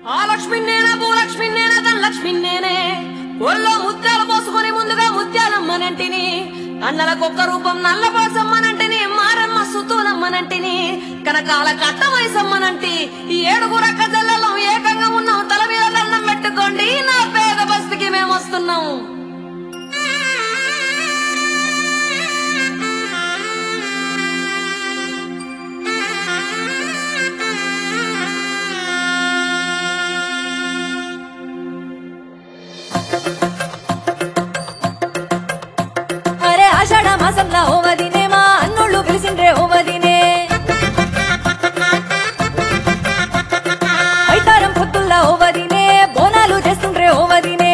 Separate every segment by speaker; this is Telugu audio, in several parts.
Speaker 1: ఆ లక్ష్మి నేనే భూలక్ష్మి నేనే ధనలక్ష్మి నేనే ఒళ్ళో ముత్యాలు పోసుకొని ముందుగా ముత్యాలమ్మనంటిని కన్నలకొక్క రూపం నల్లపోసమ్మనంటిని మారమ్మ సుతూలమ్మనంటిని కనకాల కట్టవయసమ్మనంటి ఈ 7 అక్కజల్లలో ఏకంగా ఉన్నాం తల మీద దండం పెట్టుకోండి నా పేద బస్తికి మేమొస్తున్నాం
Speaker 2: అరే ఆషాఢ మాసంలో ఓ వదినే మా అన్నోళ్ళు పిలిచిండ్రే ఓ వదినే ఐతారం పొత్తుల్లా ఓ వదినే బోనాలు చేస్తుండ్రే ఓ వదినే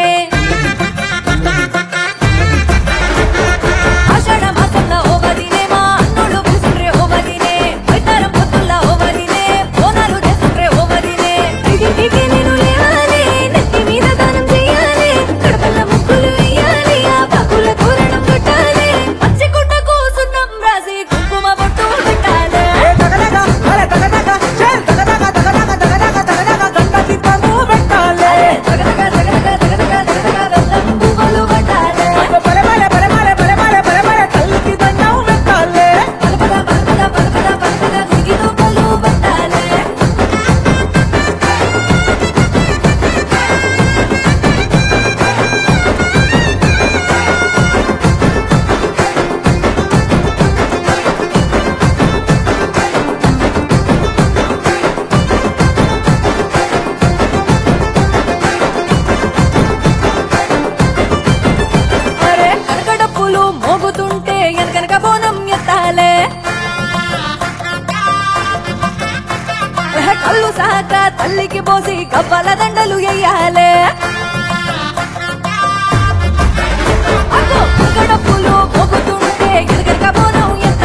Speaker 2: ఆషాఢ మాసంలో ఓ వదినే మా అన్నోళ్ళు పిలిచిండ్రే ఓ వదినే ఐతారం పొత్తుల్లా ఓ వదినే బోనాలు చేస్తుండ్రే ఓ వదినే ఇంటికి నేను లేవాలి నెత్తి మీద దానం చేయాలి కడపల ముగ్గులు వేయాలి ఆ బాకుల తోరణం కట్టాలి పచ్చి గుడ్డ కూసున్నం రాసి కుంకుమ బొట్టు పెట్టాలి పువ్వులు పెట్టాలి పలపద దిగిలో పలు పెట్టాలి అరే కనకడప్పులు మోగుతుంటే ఎనకనక బోనం ఎత్తాలే కళ్ళు సాక తల్లికి పోసి గవ్వల దండలు ఎయ్యాలే కనకడప్పులు మోగుతుంటే ఎనకనక బోనం ఎత్తాలే